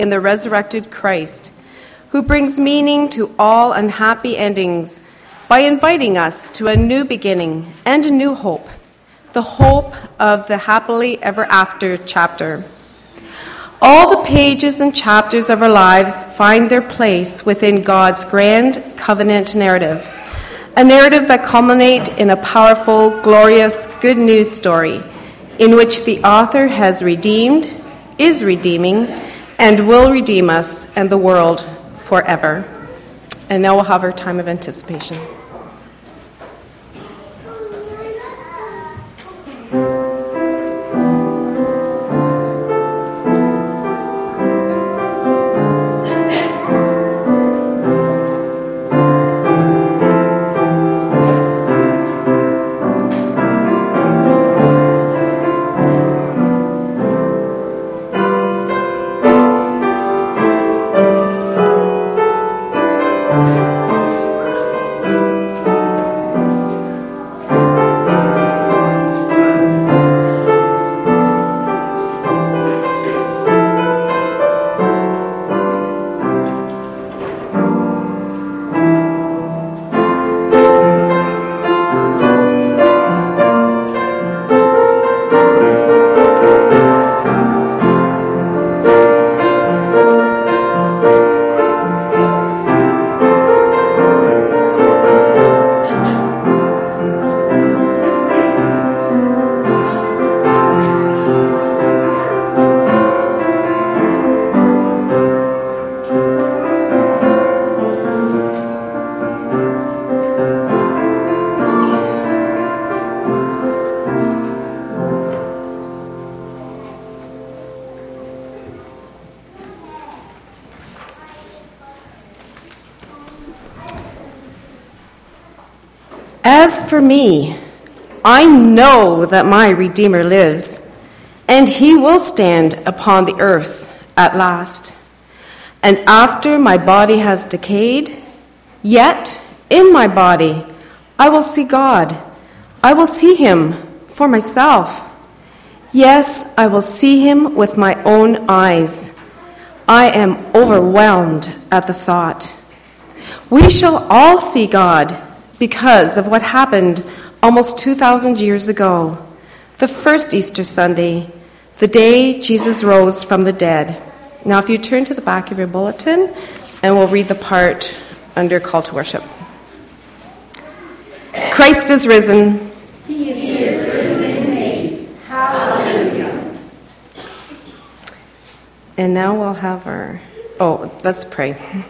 in the resurrected Christ, who brings meaning to all unhappy endings by inviting us to a new beginning and a new hope, the hope of the happily ever after chapter. All the pages and chapters of our lives find their place within God's grand covenant narrative, a narrative that culminates in a powerful, glorious, good news story in which the author has redeemed, is redeeming, and will redeem us and the world forever. And now we'll have our time of anticipation. As for me, I know that my Redeemer lives, and he will stand upon the earth at last. And after my body has decayed, yet in my body I will see God. I will see him for myself. Yes, I will see him with my own eyes. I am overwhelmed at the thought. We shall all see God, because of what happened almost 2,000 years ago, the first Easter Sunday, the day Jesus rose from the dead. Now, if you turn to the back of your bulletin, and we'll read the part under Call to Worship. Christ is risen. He is risen indeed. Hallelujah. And now we'll have let's pray.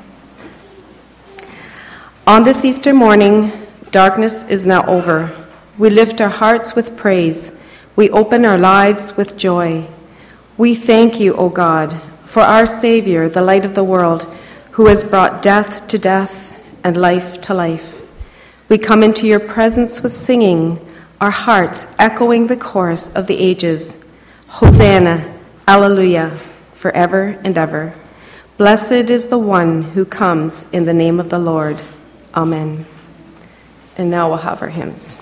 On this Easter morning, darkness is now over. We lift our hearts with praise. We open our lives with joy. We thank you, O God, for our Savior, the light of the world, who has brought death to death and life to life. We come into your presence with singing, our hearts echoing the chorus of the ages. Hosanna, Alleluia, forever and ever. Blessed is the one who comes in the name of the Lord. Amen. And now we'll have our hymns.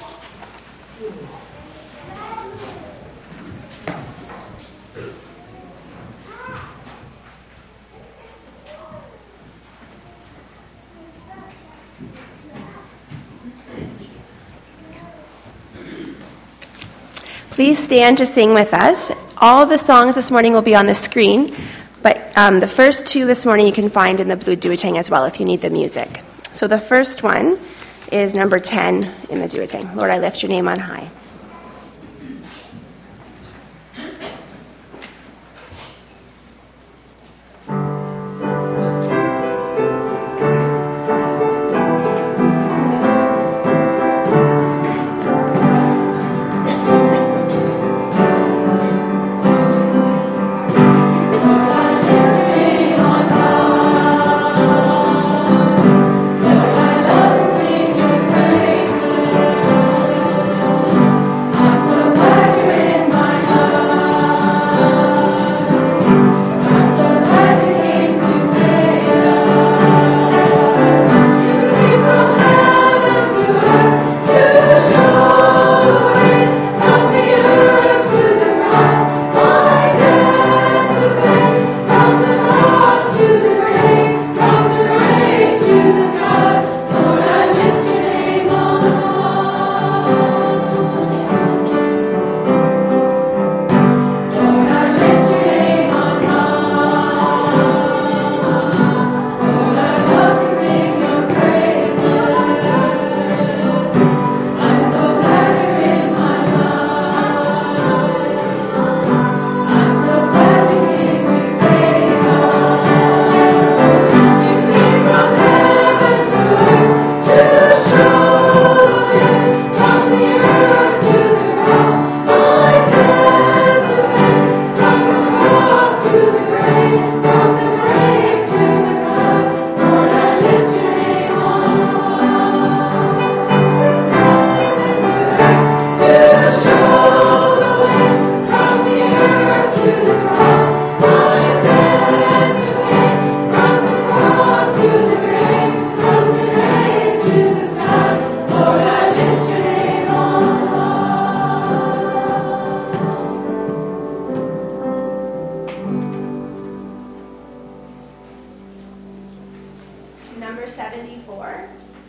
Please stand to sing with us. All the songs this morning will be on the screen, but the first two this morning you can find in the blue duotang as well if you need the music. So the first one is number 10 in the duotang. Lord, I lift your name on high. Thank you. number 74.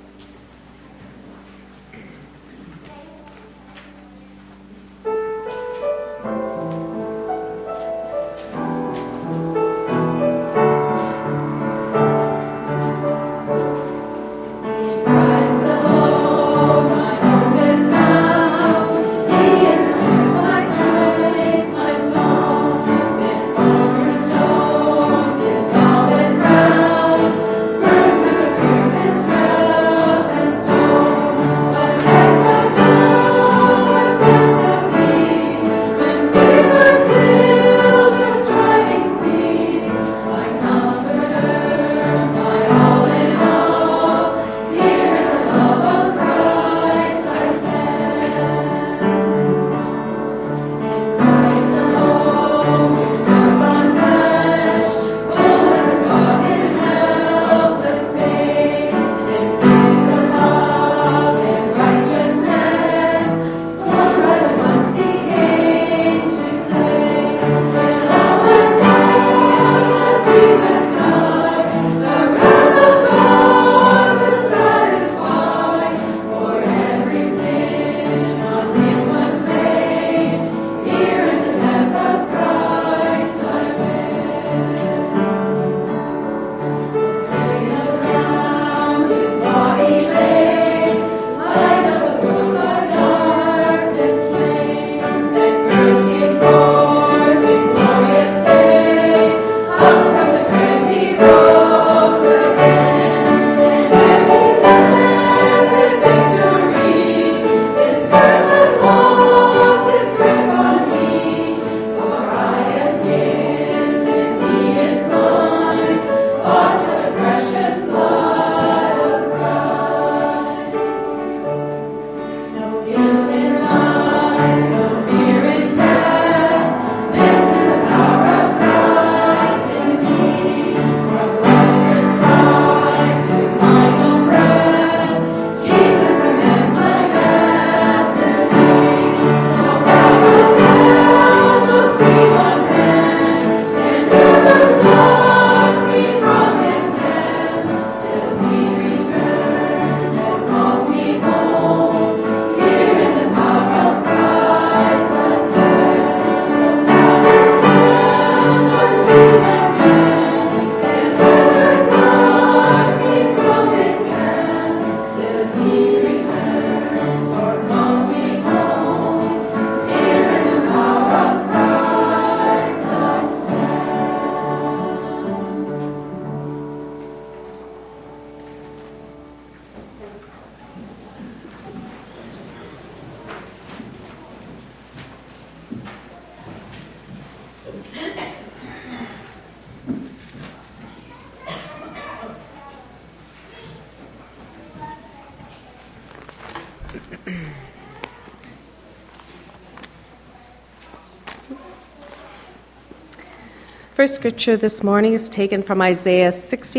First scripture this morning is taken from Isaiah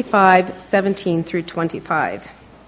65:17 through 25.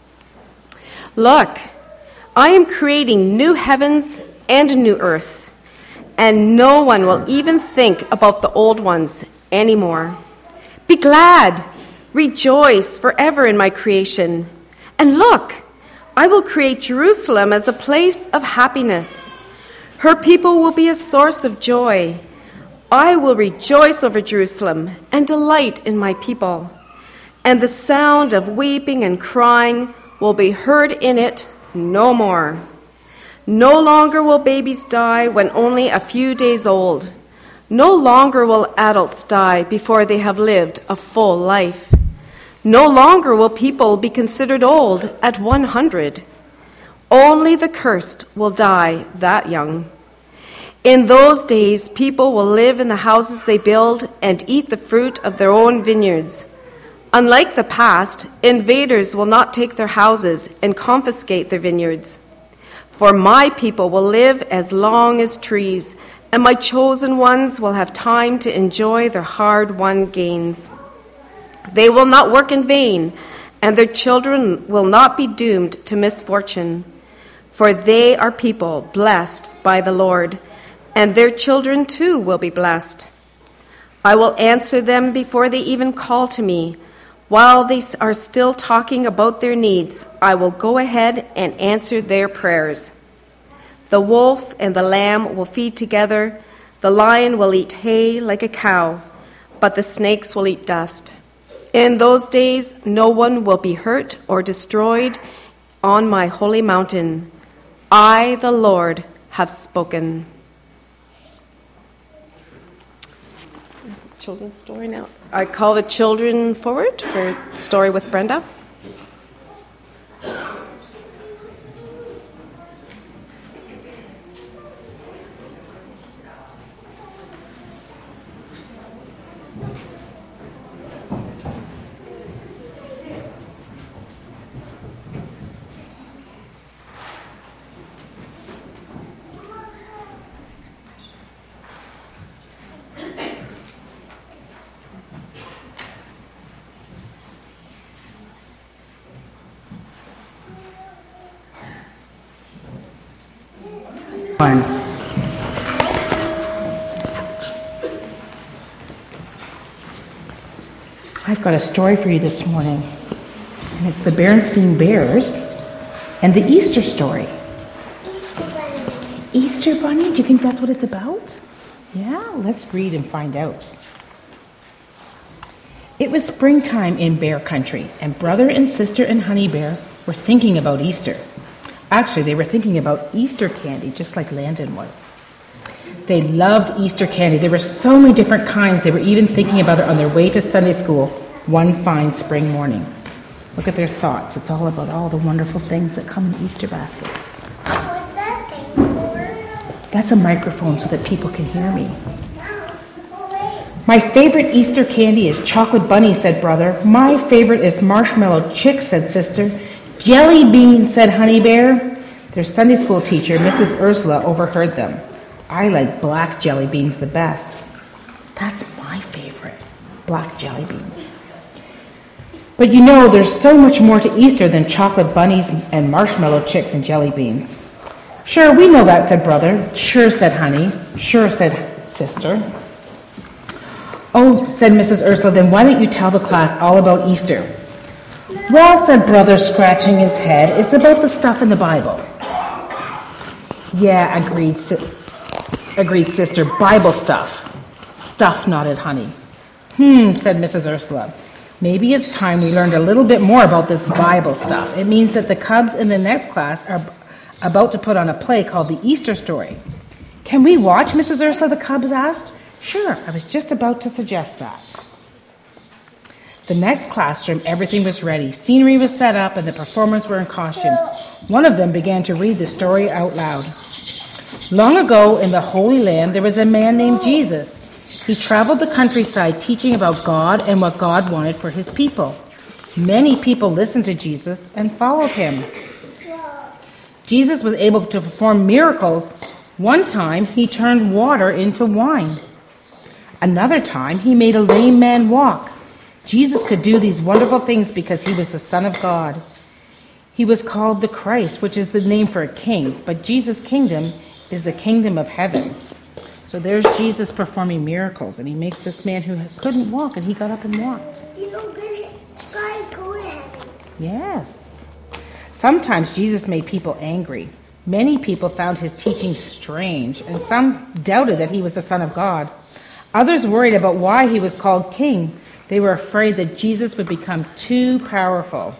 Look, I am creating new heavens and new earth, and no one will even think about the old ones anymore. Be glad, rejoice forever in my creation. And look, I will create Jerusalem as a place of happiness. Her people will be a source of joy. I will rejoice over Jerusalem and delight in my people. And the sound of weeping and crying will be heard in it no more. No longer will babies die when only a few days old. No longer will adults die before they have lived a full life. No longer will people be considered old at 100. Only the cursed will die that young. In those days, people will live in the houses they build and eat the fruit of their own vineyards. Unlike the past, invaders will not take their houses and confiscate their vineyards. For my people will live as long as trees, and my chosen ones will have time to enjoy their hard-won gains. They will not work in vain, and their children will not be doomed to misfortune. For they are people blessed by the Lord, and their children too will be blessed. I will answer them before they even call to me. While they are still talking about their needs, I will go ahead and answer their prayers. The wolf and the lamb will feed together. The lion will eat hay like a cow, but the snakes will eat dust. In those days, no one will be hurt or destroyed on my holy mountain. I, the Lord, have spoken. Children's story now. I call the children forward for story with Brenda. I've got a story for you this morning, and it's the Berenstain Bears and the Easter story. Easter Bunny, do you think that's what it's about? Yeah, let's read and find out. It was springtime in Bear Country, and Brother and Sister and Honey Bear were thinking about Easter. Actually, they were thinking about Easter candy, just like Landon was. They loved Easter candy. There were so many different kinds. They were even thinking about it on their way to Sunday school one fine spring morning. Look at their thoughts. It's all about all the wonderful things that come in Easter baskets. What's that thing for? That's a microphone so that people can hear me. My favorite Easter candy is chocolate bunny, said Brother. My favorite is marshmallow chick, said Sister. Jelly bean, said Honey Bear. Their Sunday school teacher, Mrs. Ursula, overheard them. I like black jelly beans the best. That's my favorite, black jelly beans. But you know, there's so much more to Easter than chocolate bunnies and marshmallow chicks and jelly beans. Sure, we know that, said Brother. Sure, said Honey. Sure, said Sister. Oh, said Mrs. Ursula, then why don't you tell the class all about Easter? Well, said Brother, scratching his head, it's about the stuff in the Bible. Yeah, agreed Sister, Bible stuff. Stuff, nodded Honey. Said Mrs. Ursula. Maybe it's time we learned a little bit more about this Bible stuff. It means that the Cubs in the next class are about to put on a play called The Easter Story. Can we watch, Mrs. Ursula, the Cubs asked. Sure, I was just about to suggest that. The next classroom, everything was ready. Scenery was set up and the performers were in costumes. One of them began to read the story out loud. Long ago in the Holy Land, there was a man named Jesus. He traveled the countryside teaching about God and what God wanted for his people. Many people listened to Jesus and followed him. Jesus was able to perform miracles. One time, he turned water into wine. Another time, he made a lame man walk. Jesus could do these wonderful things because he was the Son of God. He was called the Christ, which is the name for a king, but Jesus' kingdom is the kingdom of heaven. So there's Jesus performing miracles, and he makes this man who couldn't walk, and he got up and walked. You know, good guys go to heaven. Yes. Sometimes Jesus made people angry. Many people found his teaching strange, and some doubted that he was the Son of God. Others worried about why he was called king. They were afraid that Jesus would become too powerful.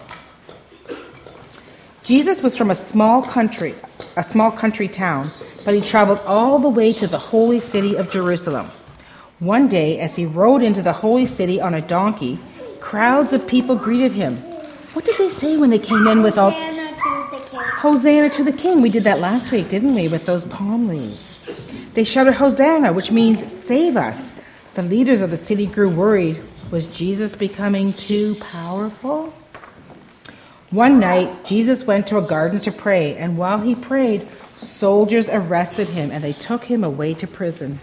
Jesus was from a small country town, but he traveled all the way to the holy city of Jerusalem. One day, as he rode into the holy city on a donkey, crowds of people greeted him. What did they say when they came in with all... Hosanna to the King. Hosanna to the King. We did that last week, didn't we, with those palm leaves? They shouted Hosanna, which means save us. The leaders of the city grew worried. Was Jesus becoming too powerful? One night, Jesus went to a garden to pray, and while he prayed, soldiers arrested him, and they took him away to prison.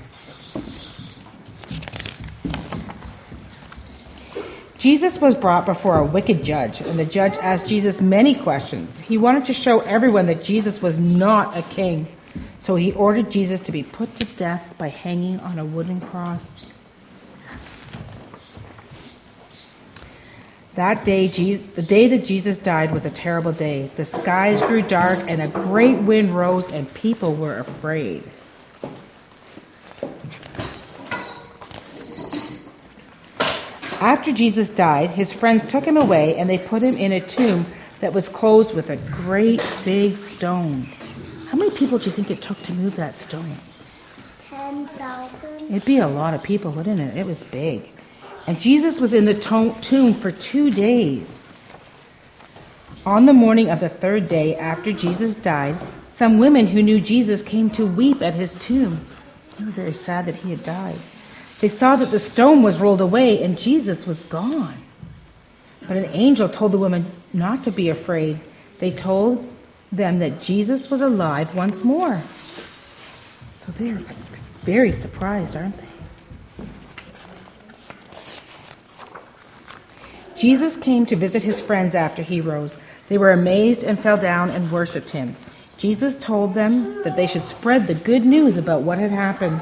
Jesus was brought before a wicked judge, and the judge asked Jesus many questions. He wanted to show everyone that Jesus was not a king, so he ordered Jesus to be put to death by hanging on a wooden cross. That day, the day that Jesus died, was a terrible day. The skies grew dark and a great wind rose and people were afraid. After Jesus died, his friends took him away and they put him in a tomb that was closed with a great big stone. How many people do you think it took to move that stone? 10,000. It'd be a lot of people, wouldn't it? It was big. And Jesus was in the tomb for 2 days. On the morning of the third day after Jesus died, some women who knew Jesus came to weep at his tomb. They were very sad that he had died. They saw that the stone was rolled away and Jesus was gone. But an angel told the women not to be afraid. They told them that Jesus was alive once more. So they're very surprised, aren't they? Jesus came to visit his friends after he rose. They were amazed and fell down and worshipped him. Jesus told them that they should spread the good news about what had happened.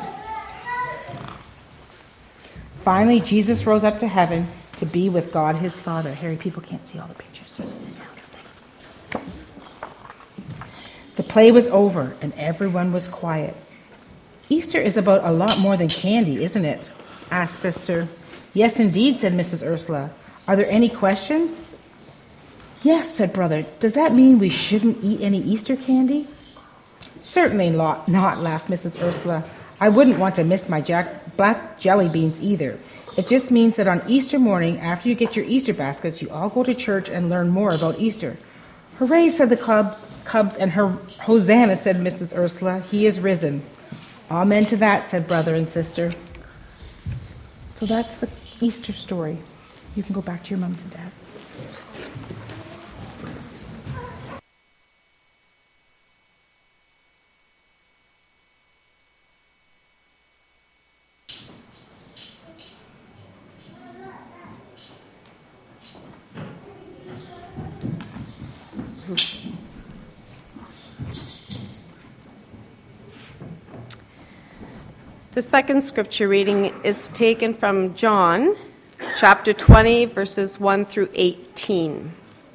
Finally, Jesus rose up to heaven to be with God his Father. Harry, people can't see all the pictures. So just sit down. Thanks. The play was over and everyone was quiet. Easter is about a lot more than candy, isn't it? Asked Sister. Yes, indeed, said Mrs. Ursula. Are there any questions? Yes, said Brother. Does that mean we shouldn't eat any Easter candy? Certainly not, laughed Mrs. Ursula. I wouldn't want to miss my black jelly beans either. It just means that on Easter morning, after you get your Easter baskets, you all go to church and learn more about Easter. Hooray, said the Cubs, and Hosanna, said Mrs. Ursula. He is risen. Amen to that, said Brother and Sister. So that's the Easter story. You can go back to your mums and dads. The second scripture reading is taken from John, chapter 20, verses 1 through 18.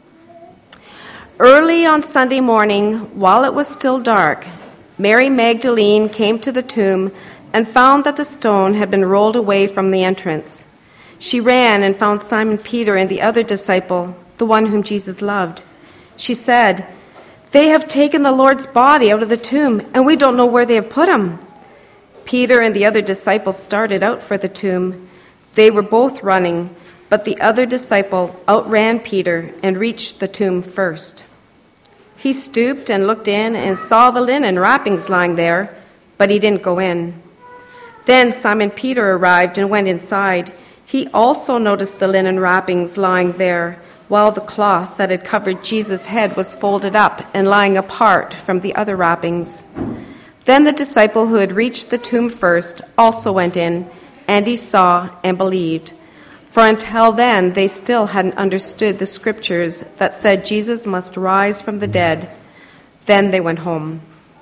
Early on Sunday morning, while it was still dark, Mary Magdalene came to the tomb and found that the stone had been rolled away from the entrance. She ran and found Simon Peter and the other disciple, the one whom Jesus loved. She said, "They have taken the Lord's body out of the tomb, and we don't know where they have put him." Peter and the other disciple started out for the tomb. They were both running, but the other disciple outran Peter and reached the tomb first. He stooped and looked in and saw the linen wrappings lying there, but he didn't go in. Then Simon Peter arrived and went inside. He also noticed the linen wrappings lying there, while the cloth that had covered Jesus' head was folded up and lying apart from the other wrappings. Then the disciple who had reached the tomb first also went in, and he saw and believed. For until then they still hadn't understood the scriptures that said Jesus must rise from the dead. Then they went home.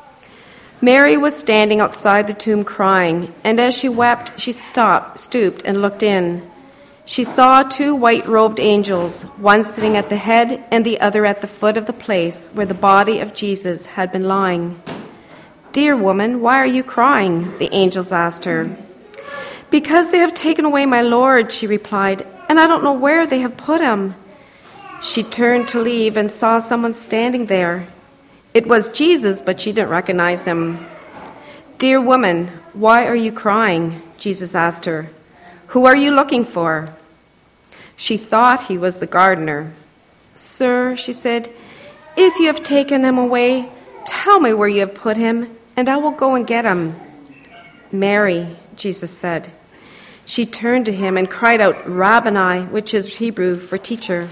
Mary was standing outside the tomb crying, and as she wept, she stooped and looked in. She saw 2 white-robed angels, one sitting at the head and the other at the foot of the place where the body of Jesus had been lying. "Dear woman, why are you crying?" the angels asked her. "Because they have taken away my Lord," she replied, "and I don't know where they have put him." She turned to leave and saw someone standing there. It was Jesus, but she didn't recognize him. "Dear woman, why are you crying?" Jesus asked her. "Who are you looking for?" She thought he was the gardener. "Sir," she said, "if you have taken him away, tell me where you have put him, and I will go and get him." "Mary," Jesus said. She turned to him and cried out, "Rabboni," which is Hebrew for teacher.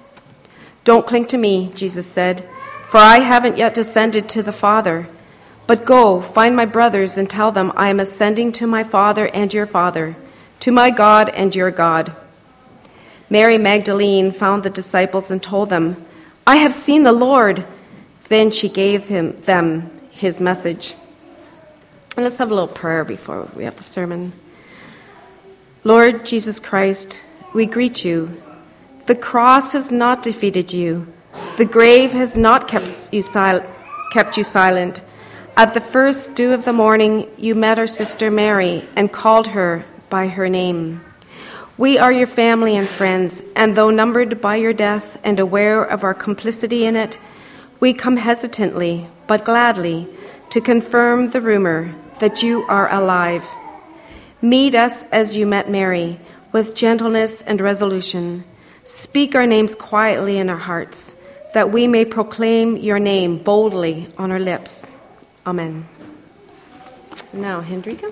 "Don't cling to me," Jesus said, "for I haven't yet ascended to the Father. But go, find my brothers and tell them I am ascending to my Father and your Father, to my God and your God." Mary Magdalene found the disciples and told them, "I have seen the Lord." Then she gave them his message. And let's have a little prayer before we have the sermon. Lord Jesus Christ, we greet you. The cross has not defeated you. The grave has not kept you silent. At the first dew of the morning, you met our sister Mary and called her by her name. We are your family and friends, and though numbered by your death and aware of our complicity in it, we come hesitantly, but gladly, to confirm the rumor that you are alive. Meet us as you met Mary, with gentleness and resolution. Speak our names quietly in our hearts, that we may proclaim your name boldly on our lips. Amen. Now, Hendrika.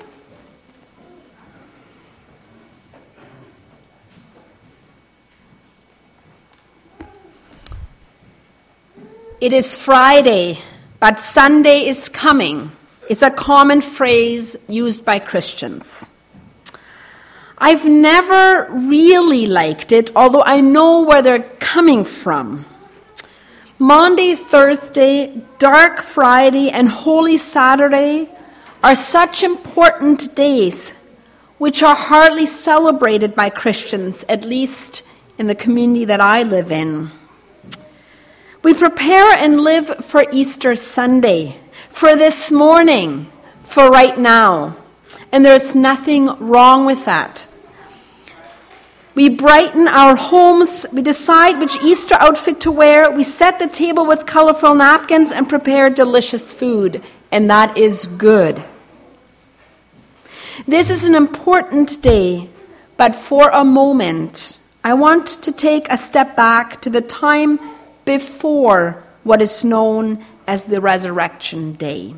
It is Friday, but Sunday is coming. It's a common phrase used by Christians. I've never really liked it, although I know where they're coming from. Maundy, Thursday, Dark Friday, and Holy Saturday are such important days, which are hardly celebrated by Christians, at least in the community that I live in. We prepare and live for Easter Sunday, for this morning, for right now. And there's nothing wrong with that. We brighten our homes, we decide which Easter outfit to wear, we set the table with colorful napkins and prepare delicious food, and that is good. This is an important day, but for a moment, I want to take a step back to the time before what is known as the Resurrection Day.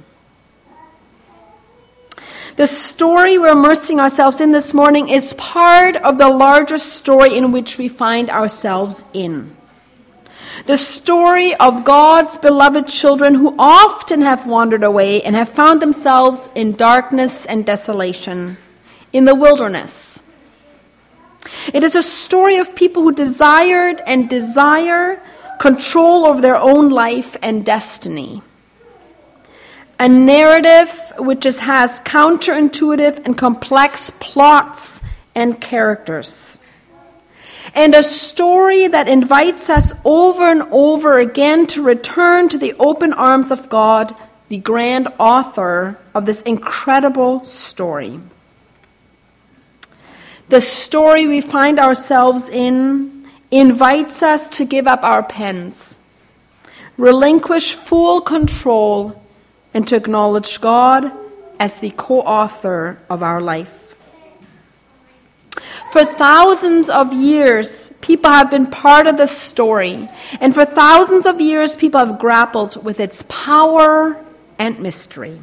The story we're immersing ourselves in this morning is part of the larger story in which we find ourselves in. The story of God's beloved children who often have wandered away and have found themselves in darkness and desolation, in the wilderness. It is a story of people who desired and desire control over their own life and destiny. A narrative which has counterintuitive and complex plots and characters. And a story that invites us over and over again to return to the open arms of God, the grand author of this incredible story. The story we find ourselves in invites us to give up our pens, relinquish full control, and to acknowledge God as the co-author of our life. For thousands of years, people have been part of this story, and for thousands of years, people have grappled with its power and mystery.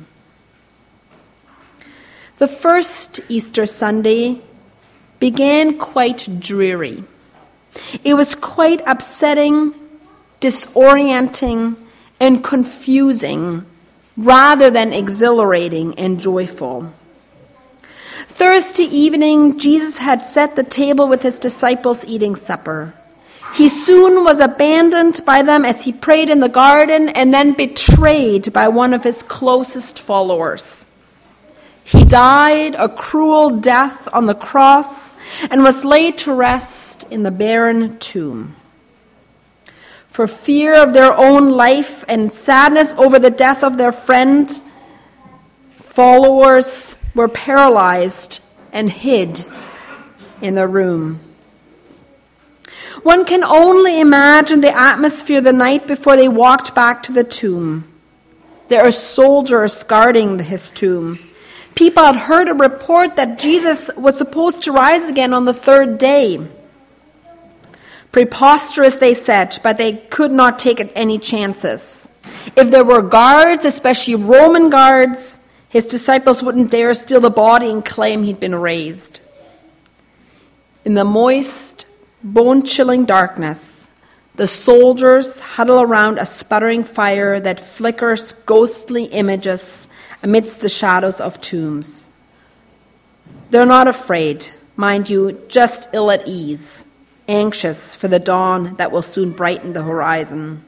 The first Easter Sunday began quite dreary. It was quite upsetting, disorienting, and confusing, rather than exhilarating and joyful. Thursday evening, Jesus had set the table with his disciples eating supper. He soon was abandoned by them as he prayed in the garden and then betrayed by one of his closest followers. He died a cruel death on the cross and was laid to rest in the barren tomb. For fear of their own life and sadness over the death of their friend, followers were paralyzed and hid in the room. One can only imagine the atmosphere the night before they walked back to the tomb. There are soldiers guarding his tomb. People had heard a report that Jesus was supposed to rise again on the third day. Preposterous, they said, but they could not take any chances. If there were guards, especially Roman guards, his disciples wouldn't dare steal the body and claim he'd been raised. In the moist, bone-chilling darkness, the soldiers huddle around a sputtering fire that flickers ghostly images amidst the shadows of tombs. They're not afraid, mind you, just ill at ease, anxious for the dawn that will soon brighten the horizon.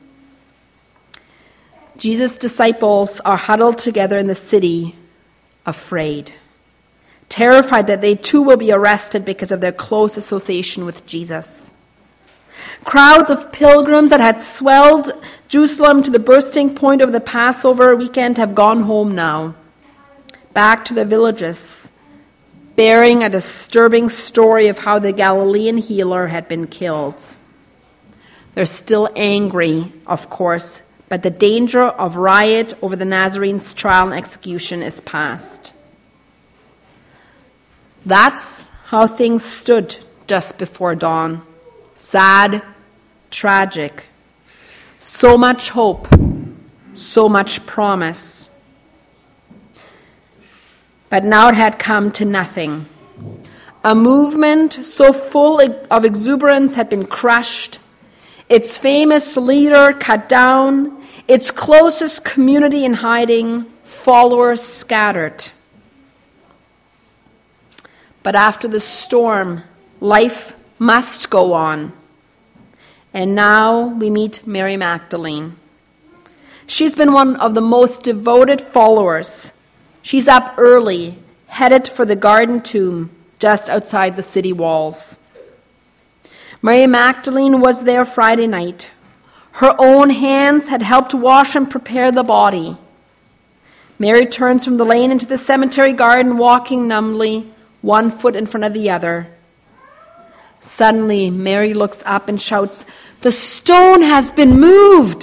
Jesus' disciples are huddled together in the city, afraid, terrified that they too will be arrested because of their close association with Jesus. Crowds of pilgrims that had swelled Jerusalem to the bursting point over the Passover weekend have gone home now, back to their villages, bearing a disturbing story of how the Galilean healer had been killed. They're still angry, of course, but the danger of riot over the Nazarene's trial and execution is past. That's how things stood just before dawn. Sad, tragic. So much hope, so much promise. But now it had come to nothing. A movement so full of exuberance had been crushed, its famous leader cut down, its closest community in hiding, followers scattered. But after the storm, life must go on. And now we meet Mary Magdalene. She's been one of the most devoted followers. She's up early, headed for the garden tomb just outside the city walls. Mary Magdalene was there Friday night. Her own hands had helped wash and prepare the body. Mary turns from the lane into the cemetery garden, walking numbly, one foot in front of the other. Suddenly, Mary looks up and shouts, "The stone has been moved!"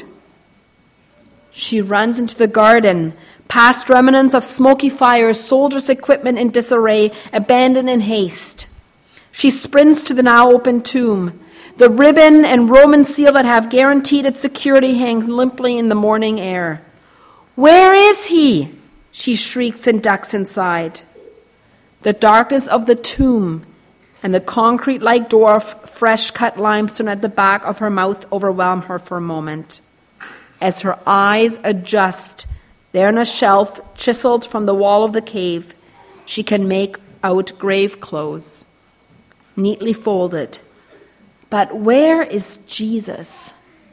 She runs into the garden, past remnants of smoky fires, soldiers' equipment in disarray, abandoned in haste. She sprints to the now open tomb. The ribbon and Roman seal that have guaranteed its security hangs limply in the morning air. "Where is he?" she shrieks and ducks inside. The darkness of the tomb and the concrete-like door of fresh-cut limestone at the back of her mouth overwhelm her for a moment. As her eyes adjust, there on a shelf chiseled from the wall of the cave, she can make out grave clothes, neatly folded. But where is Jesus?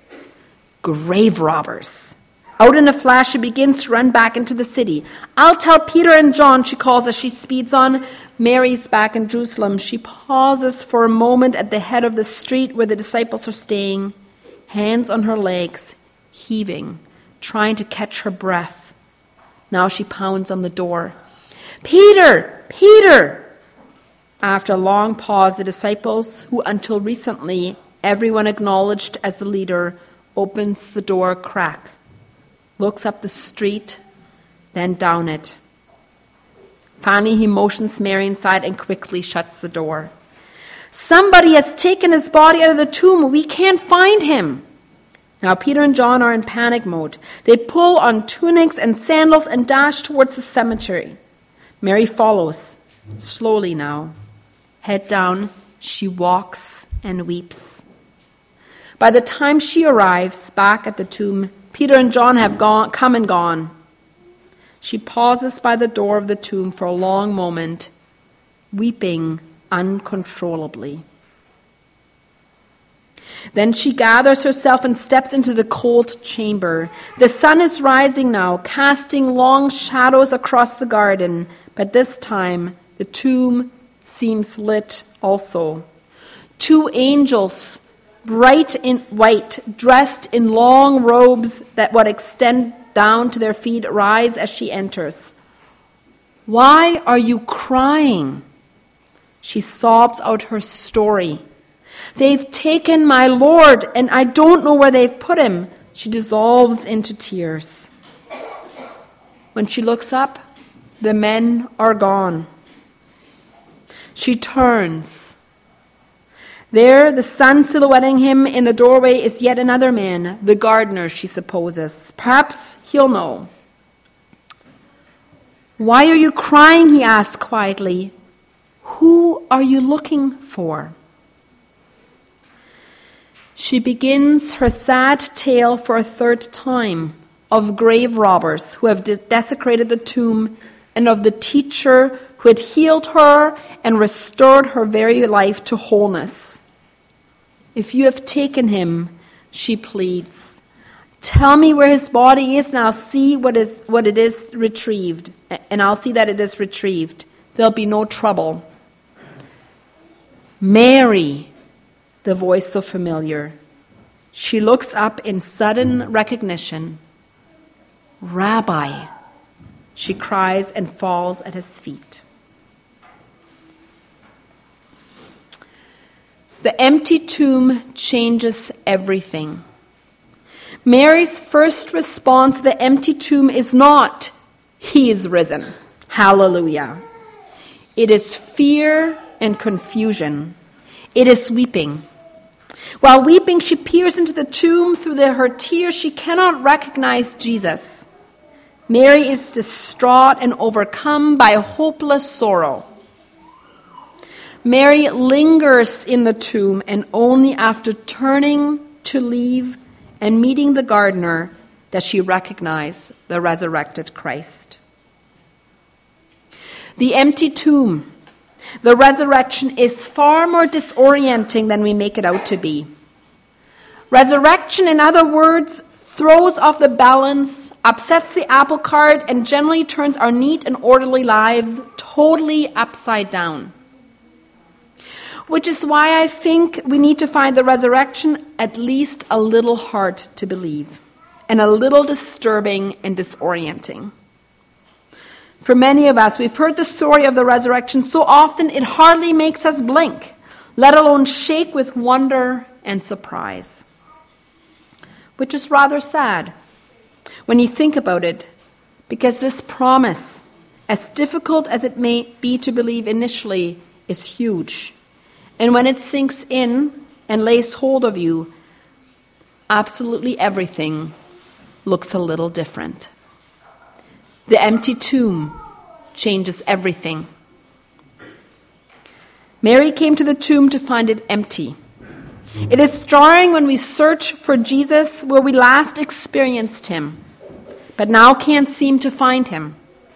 Grave robbers. Out in a flash, she begins to run back into the city. "I'll tell Peter and John," she calls as she speeds on. Mary's back in Jerusalem. She pauses for a moment at the head of the street where the disciples are staying, hands on her legs, heaving, trying to catch her breath. Now she pounds on the door. "Peter! Peter!" After a long pause, the disciples, who until recently everyone acknowledged as the leader, opens the door a crack, looks up the street, then down it. Finally, he motions Mary inside and quickly shuts the door. "Somebody has taken his body out of the tomb. We can't find him." Now Peter and John are in panic mode. They pull on tunics and sandals and dash towards the cemetery. Mary follows, slowly now. Head down, she walks and weeps. By the time she arrives back at the tomb, Peter and John have come and gone. She pauses by the door of the tomb for a long moment, weeping uncontrollably. Then she gathers herself and steps into the cold chamber. The sun is rising now, casting long shadows across the garden, but this time the tomb seems lit also. Two angels, bright in white, dressed in long robes that would extend down to their feet, rise as she enters. "Why are you crying?" She sobs out her story. "They've taken my Lord, and I don't know where they've put him." She dissolves into tears. When she looks up, the men are gone. She turns. There, the sun silhouetting him in the doorway, is yet another man, the gardener, she supposes. Perhaps he'll know. "Why are you crying?" he asks quietly. "Who are you looking for?" She begins her sad tale for a third time of grave robbers who have desecrated the tomb and of the teacher who had healed her and restored her very life to wholeness. "If you have taken him," she pleads, "tell me where his body is, and I'll see what it is retrieved, and I'll see that it is retrieved. There'll be no trouble." "Mary!" the voice so familiar. She looks up in sudden recognition. "Rabbi," she cries and falls at his feet. The empty tomb changes everything. Mary's first response to the empty tomb is not, "He is risen. Hallelujah." It is fear and confusion. It is weeping. While weeping, she peers into the tomb. Through her tears, she cannot recognize Jesus. Mary is distraught and overcome by hopeless sorrow. Mary lingers in the tomb, and only after turning to leave and meeting the gardener does she recognize the resurrected Christ. The empty tomb, the resurrection, is far more disorienting than we make it out to be. Resurrection, in other words, throws off the balance, upsets the apple cart, and generally turns our neat and orderly lives totally upside down. Which is why I think we need to find the resurrection at least a little hard to believe and a little disturbing and disorienting. For many of us, we've heard the story of the resurrection so often it hardly makes us blink, let alone shake with wonder and surprise. Which is rather sad when you think about it, because this promise, as difficult as it may be to believe initially, is huge. And when it sinks in and lays hold of you, absolutely everything looks a little different. The empty tomb changes everything. Mary came to the tomb to find it empty. It is jarring when we search for Jesus where we last experienced him, but now can't seem to find him.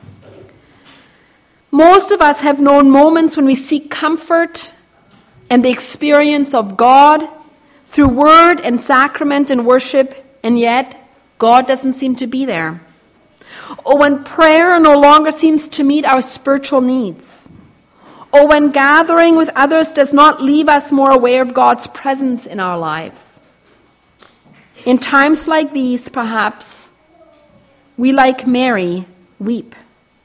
Most of us have known moments when we seek comfort and the experience of God through word and sacrament and worship, and yet God doesn't seem to be there. Or when prayer no longer seems to meet our spiritual needs. Or when gathering with others does not leave us more aware of God's presence in our lives. In times like these, perhaps, we, like Mary, weep.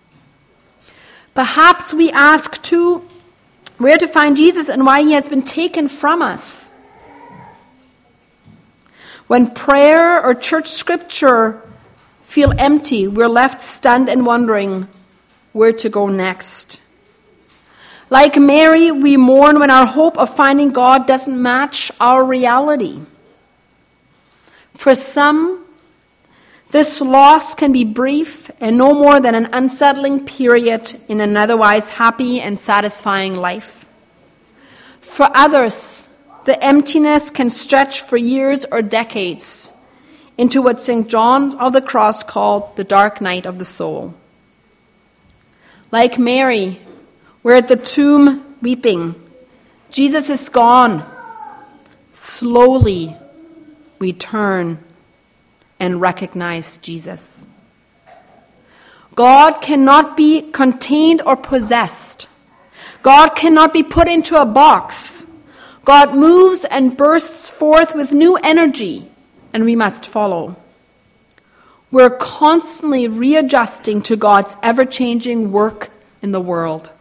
Perhaps we ask too, where to find Jesus and why he has been taken from us. When prayer or church scripture feel empty, we're left stunned and wondering where to go next. Like Mary, we mourn when our hope of finding God doesn't match our reality. For some, this loss can be brief and no more than an unsettling period in an otherwise happy and satisfying life. For others, the emptiness can stretch for years or decades into what St. John of the Cross called the dark night of the soul. Like Mary, we're at the tomb weeping. Jesus is gone. Slowly, we turn and recognize Jesus. God cannot be contained or possessed. God cannot be put into a box. God moves and bursts forth with new energy, and we must follow. We're constantly readjusting to God's ever-changing work in the world.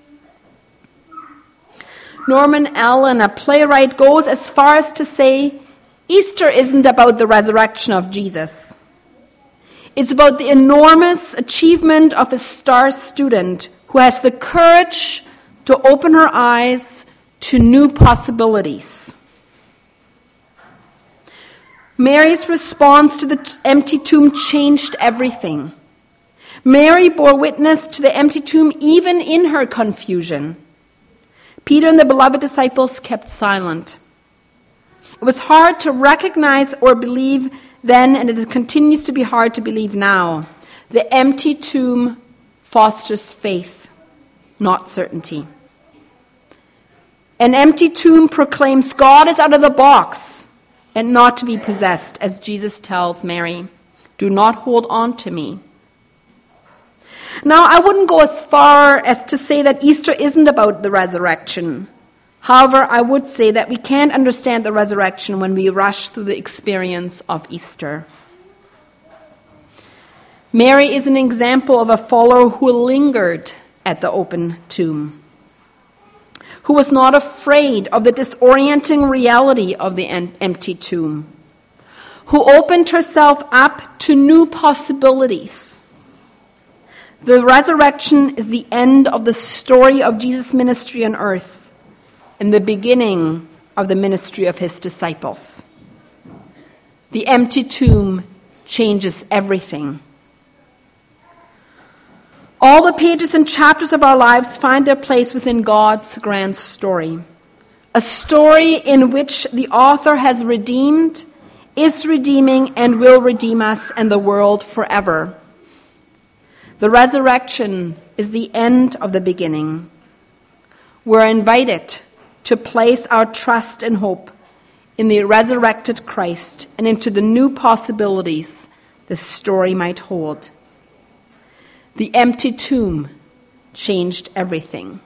Norman Allen, a playwright, goes as far as to say, Easter isn't about the resurrection of Jesus. It's about the enormous achievement of a star student who has the courage to open her eyes to new possibilities. Mary's response to the empty tomb changed everything. Mary bore witness to the empty tomb even in her confusion. Peter and the beloved disciples kept silent. It was hard to recognize or believe then, and it continues to be hard to believe now. The empty tomb fosters faith, not certainty. An empty tomb proclaims God is out of the box and not to be possessed, as Jesus tells Mary, "Do not hold on to me." Now, I wouldn't go as far as to say that Easter isn't about the resurrection. However, I would say that we can't understand the resurrection when we rush through the experience of Easter. Mary is an example of a follower who lingered at the open tomb, who was not afraid of the disorienting reality of the empty tomb, who opened herself up to new possibilities. The resurrection is the end of the story of Jesus' ministry on earth and the beginning of the ministry of his disciples. The empty tomb changes everything. All the pages and chapters of our lives find their place within God's grand story, a story in which the author has redeemed, is redeeming, and will redeem us and the world forever. The resurrection is the end of the beginning. We're invited to place our trust and hope in the resurrected Christ and into the new possibilities the story might hold. The empty tomb changed everything.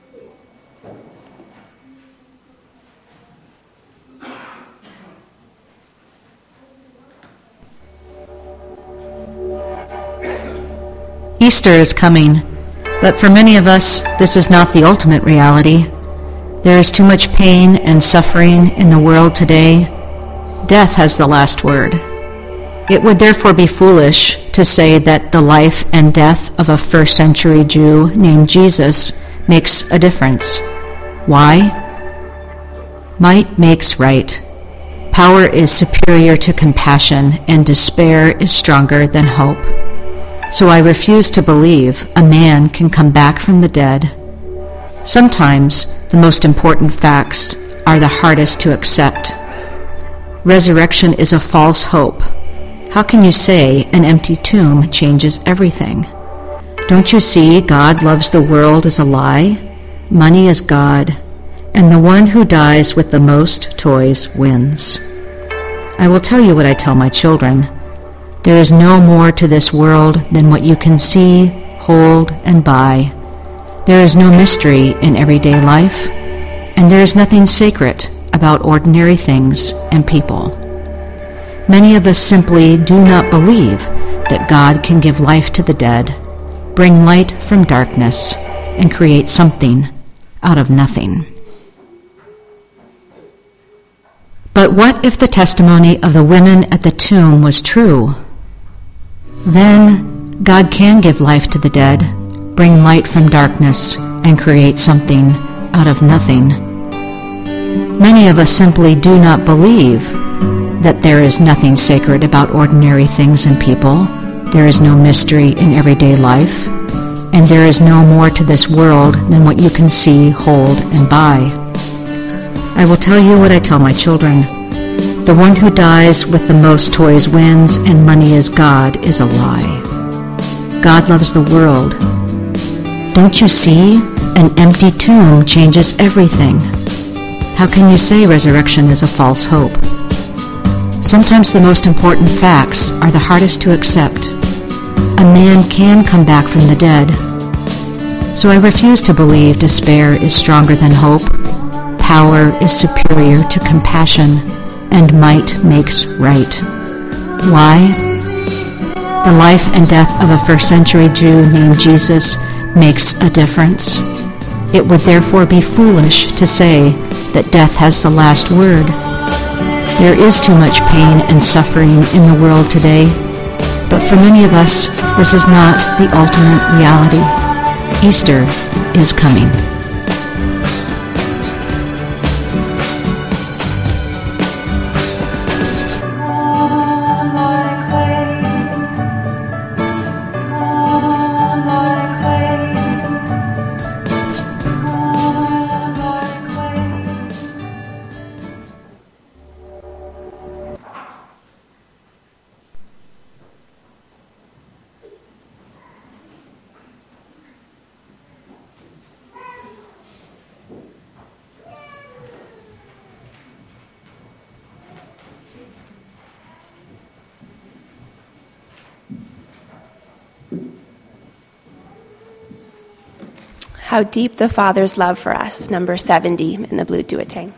Easter is coming, but for many of us, this is not the ultimate reality. There is too much pain and suffering in the world today. Death has the last word. It would therefore be foolish to say that the life and death of a first-century Jew named Jesus makes a difference. Why? Might makes right. Power is superior to compassion, and despair is stronger than hope. So I refuse to believe a man can come back from the dead. Sometimes the most important facts are the hardest to accept. Resurrection is a false hope. How can you say an empty tomb changes everything? Don't you see God loves the world is a lie? Money is God, and the one who dies with the most toys wins. I will tell you what I tell my children. There is no more to this world than what you can see, hold, and buy. There is no mystery in everyday life, and there is nothing sacred about ordinary things and people. Many of us simply do not believe that God can give life to the dead, bring light from darkness, and create something out of nothing. But what if the testimony of the women at the tomb was true? Then God can give life to the dead, bring light from darkness, and create something out of nothing. Many of us simply do not believe that there is nothing sacred about ordinary things and people. There is no mystery in everyday life, and there is no more to this world than what you can see, hold, and buy. I will tell you what I tell my children. The one who dies with the most toys wins, and money is God is a lie. God loves the world. Don't you see? An empty tomb changes everything. How can you say resurrection is a false hope? Sometimes the most important facts are the hardest to accept. A man can come back from the dead. So I refuse to believe despair is stronger than hope, power is superior to compassion, and might makes right. Why? The life and death of a first-century Jew named Jesus makes a difference. It would therefore be foolish to say that death has the last word. There is too much pain and suffering in the world today, but for many of us, this is not the ultimate reality. Easter is coming. How Deep the Father's Love for Us, number 70 in the blue duotang.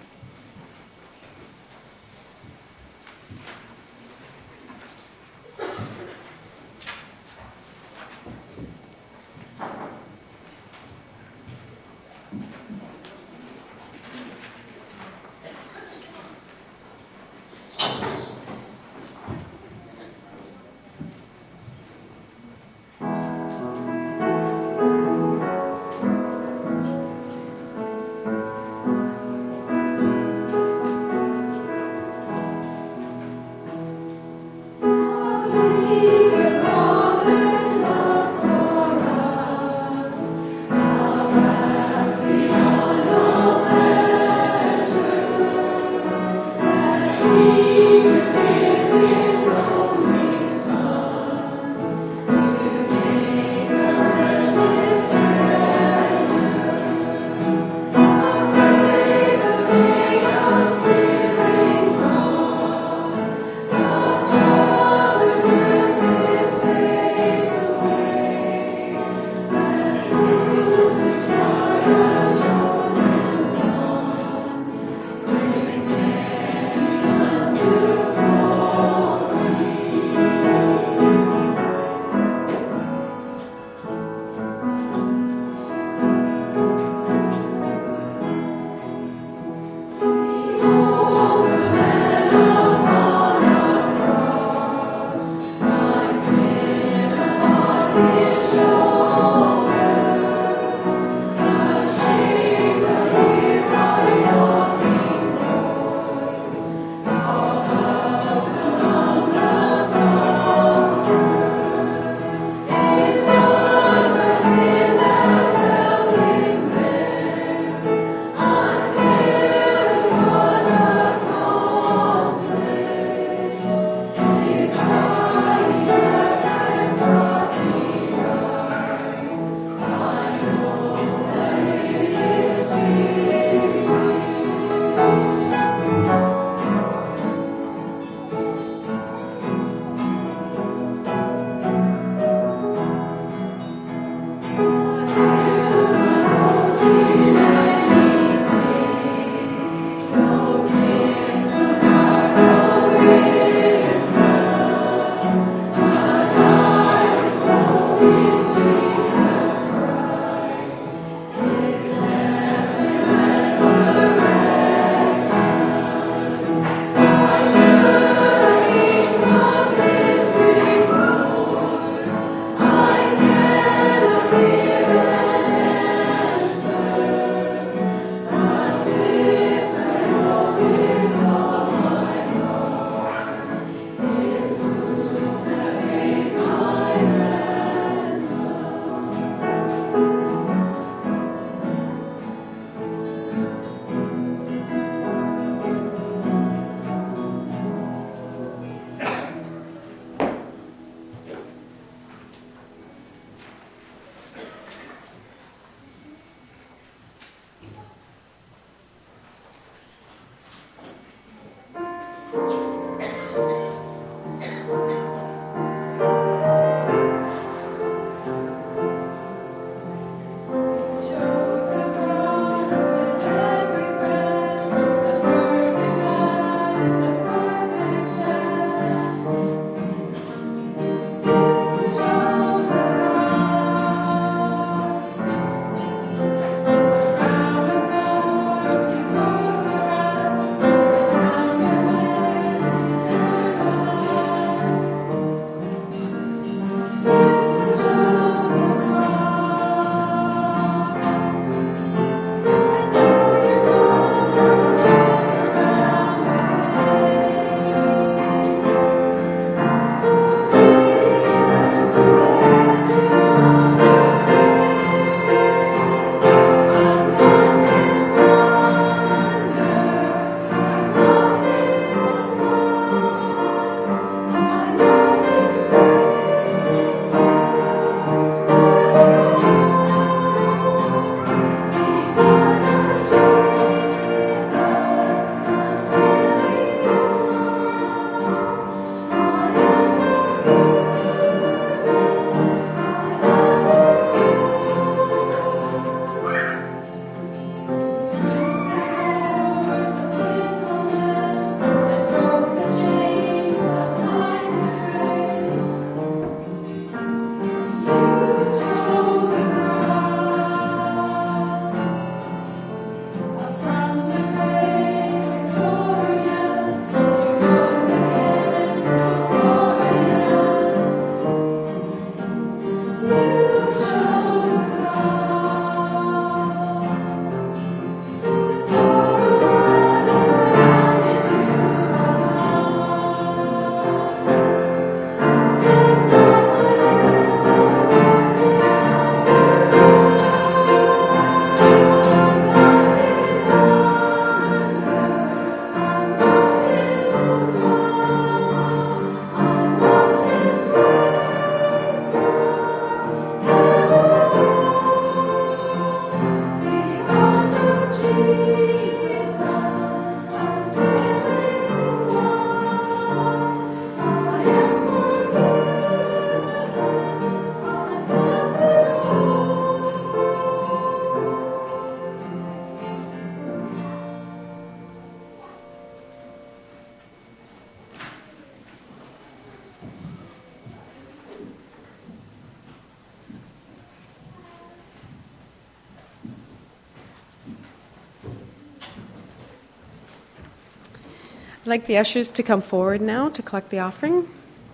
I'd like the ushers to come forward now to collect the offering.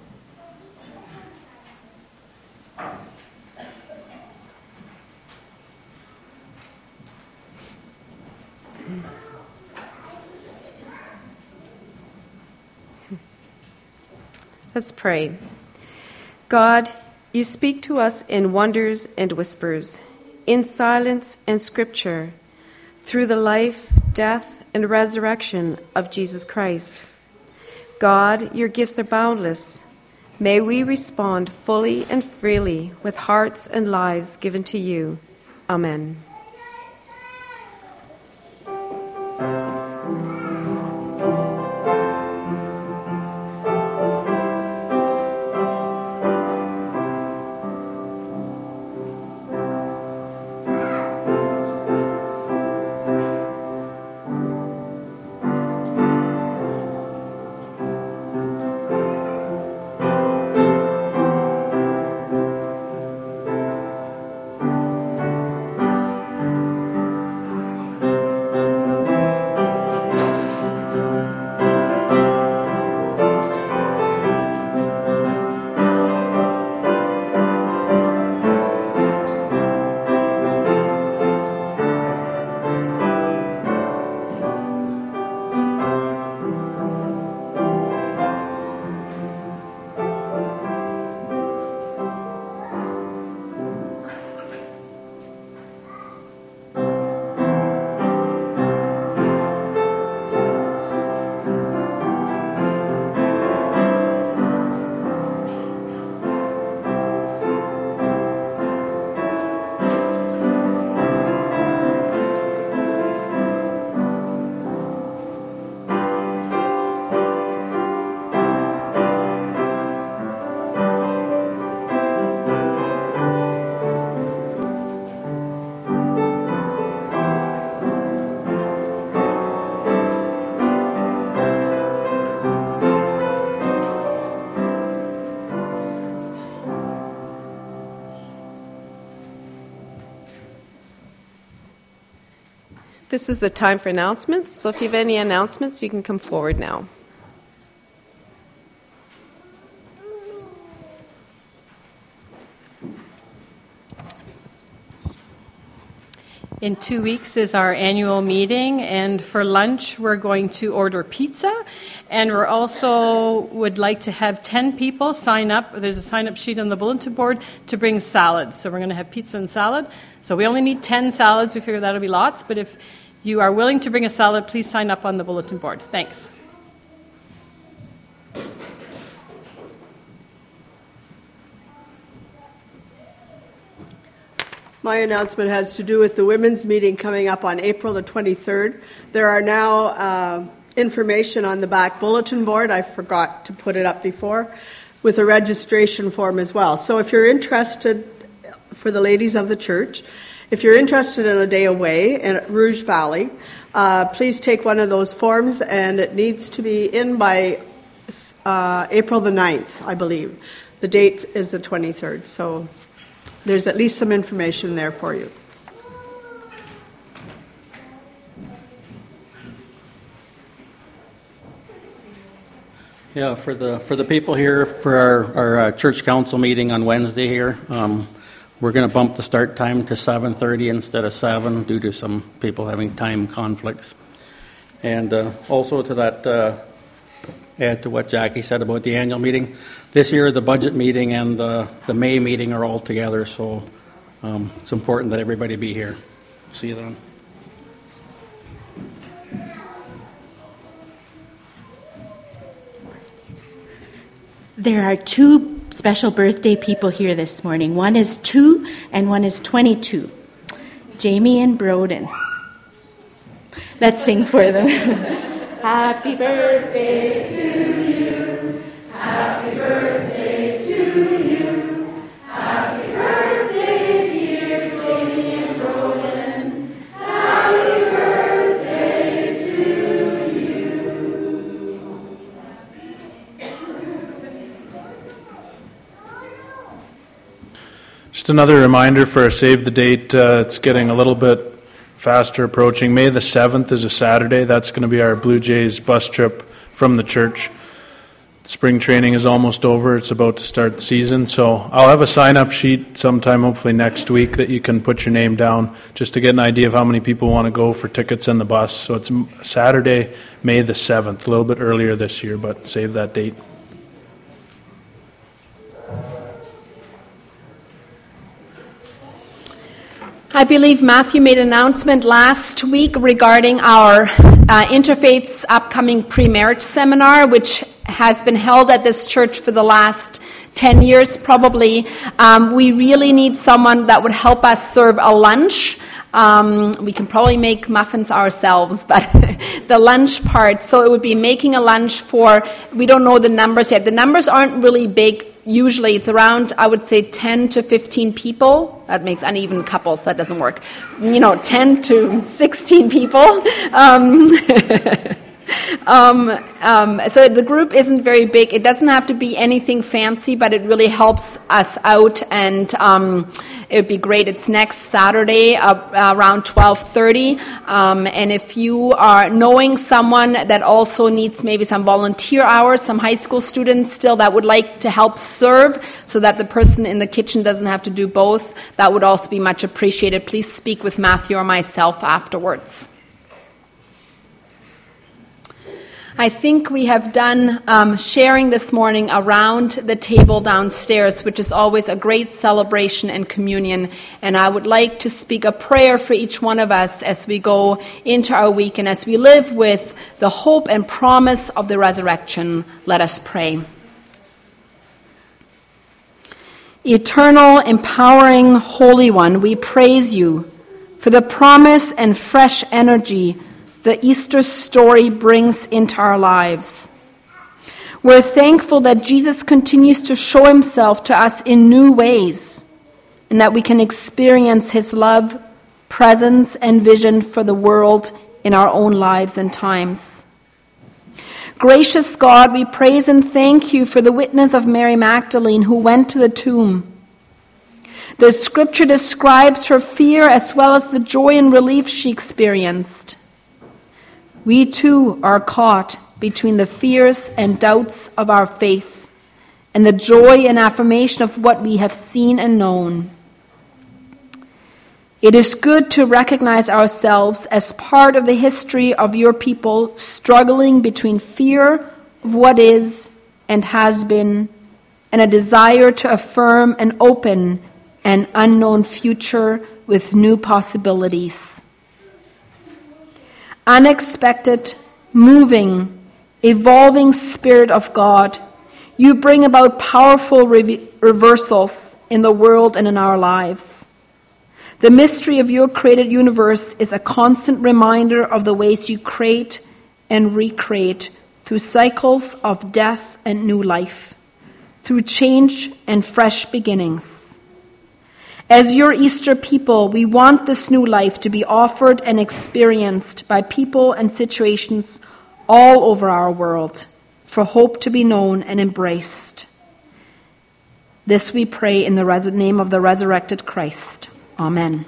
Let's pray. God, you speak to us in wonders and whispers, in silence and scripture, through the life, death, and resurrection of Jesus Christ. God, your gifts are boundless. May we respond fully and freely with hearts and lives given to you. Amen. This is the time for announcements, so if you have any announcements, you can come forward now. In 2 weeks is our annual meeting, and for lunch we're going to order pizza, and we're also would like to have 10 people sign up. There's a sign-up sheet on the bulletin board to bring salads. So we're going to have pizza and salad. So we only need 10 salads. We figure that'll be lots, but if you are willing to bring a salad, please sign up on the bulletin board. Thanks. My announcement has to do with the women's meeting coming up on April the 23rd. There are now information on the back bulletin board. I forgot to put it up before, with a registration form as well. So if you're interested, for the ladies of the church, if you're interested in a day away in Rouge Valley, please take one of those forms, and it needs to be in by April the 9th, I believe. The date is the 23rd, so there's at least some information there for you. Yeah, for the people here for our church council meeting on Wednesday here, we're going to bump the start time to 7:30 instead of 7 due to some people having time conflicts. And also to that, add to what Jackie said about the annual meeting. This year, the budget meeting and the May meeting are all together, so it's important that everybody be here. See you then. There are two special birthday people here this morning. One is 2 and one is 22. Jamie and Broden. Let's sing for them. Happy birthday to you. Happy birthday to you. Happy birthday, dear Jamie and Broden. Happy birthday to you. Just another reminder for our Save the Date. It's getting a little bit faster approaching. May the 7th is a Saturday. That's going to be our Blue Jays bus trip from the church. Spring training is almost over. It's about to start the season. So I'll have a sign-up sheet sometime, hopefully next week, that you can put your name down just to get an idea of how many people want to go for tickets and the bus. So it's Saturday, May the 7th, a little bit earlier this year, but save that date. I believe Matthew made an announcement last week regarding our Interfaith's upcoming pre-marriage seminar, which has been held at this church for the last 10 years probably. We really need someone that would help us serve a lunch. We can probably make muffins ourselves, but the lunch part, so it would be making a lunch for, we don't know the numbers yet. The numbers aren't really big. Usually it's around, I would say, 10 to 15 people. That makes uneven couples. That doesn't work. 10 to 16 people. So the group isn't very big. It doesn't have to be anything fancy, but it really helps us out, and it would be great. It's next Saturday around 12:30, and if you are knowing someone that also needs maybe some volunteer hours, some high school students still that would like to help serve so that the person in the kitchen doesn't have to do both, that would also be much appreciated. Please speak with Matthew or myself afterwards. I think we have done sharing this morning around the table downstairs, which is always a great celebration and communion. And I would like to speak a prayer for each one of us as we go into our week and as we live with the hope and promise of the resurrection. Let us pray. Eternal, empowering, Holy One, we praise you for the promise and fresh energy the Easter story brings into our lives. We're thankful that Jesus continues to show himself to us in new ways, and that we can experience his love, presence, and vision for the world in our own lives and times. Gracious God, we praise and thank you for the witness of Mary Magdalene who went to the tomb. The scripture describes her fear as well as the joy and relief she experienced. We too are caught between the fears and doubts of our faith and the joy and affirmation of what we have seen and known. It is good to recognize ourselves as part of the history of your people struggling between fear of what is and has been and a desire to affirm an open and unknown future with new possibilities. Unexpected, moving, evolving Spirit of God, you bring about powerful reversals in the world and in our lives. The mystery of your created universe is a constant reminder of the ways you create and recreate through cycles of death and new life, through change and fresh beginnings. As your Easter people, we want this new life to be offered and experienced by people and situations all over our world, for hope to be known and embraced. This we pray in the name of the resurrected Christ. Amen.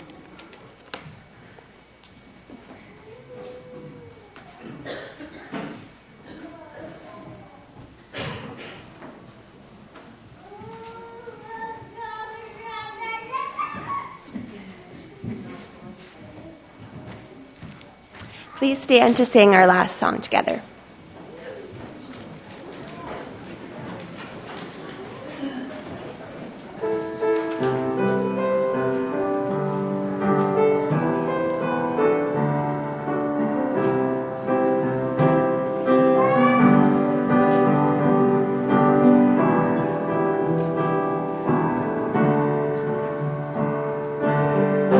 Please stand to sing our last song together.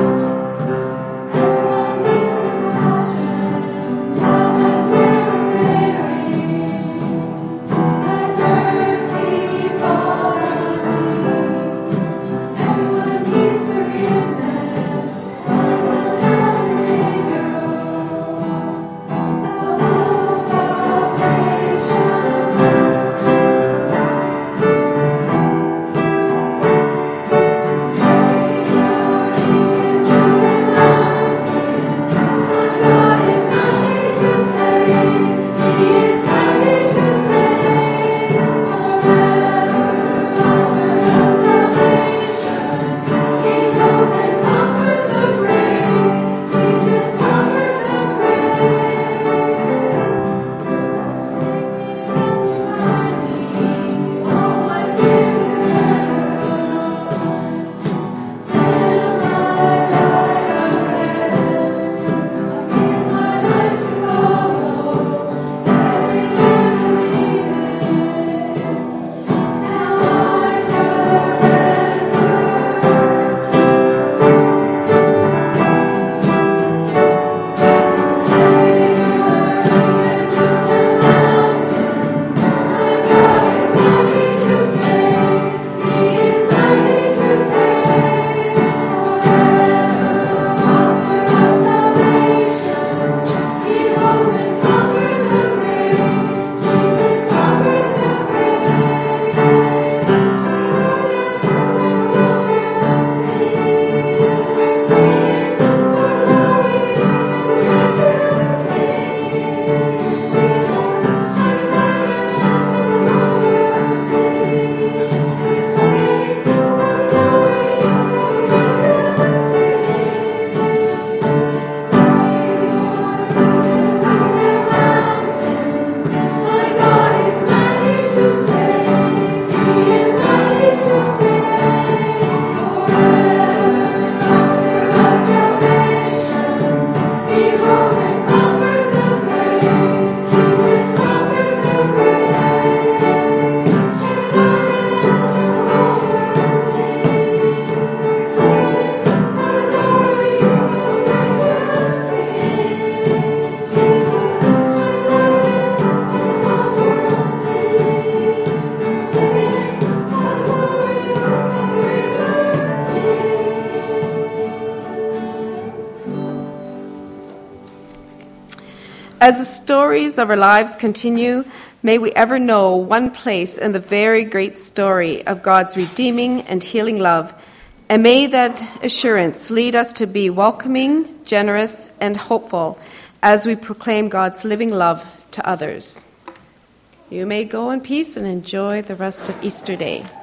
Thank you. As the stories of our lives continue, may we ever know one place in the very great story of God's redeeming and healing love, and may that assurance lead us to be welcoming, generous, and hopeful as we proclaim God's living love to others. You may go in peace and enjoy the rest of Easter Day.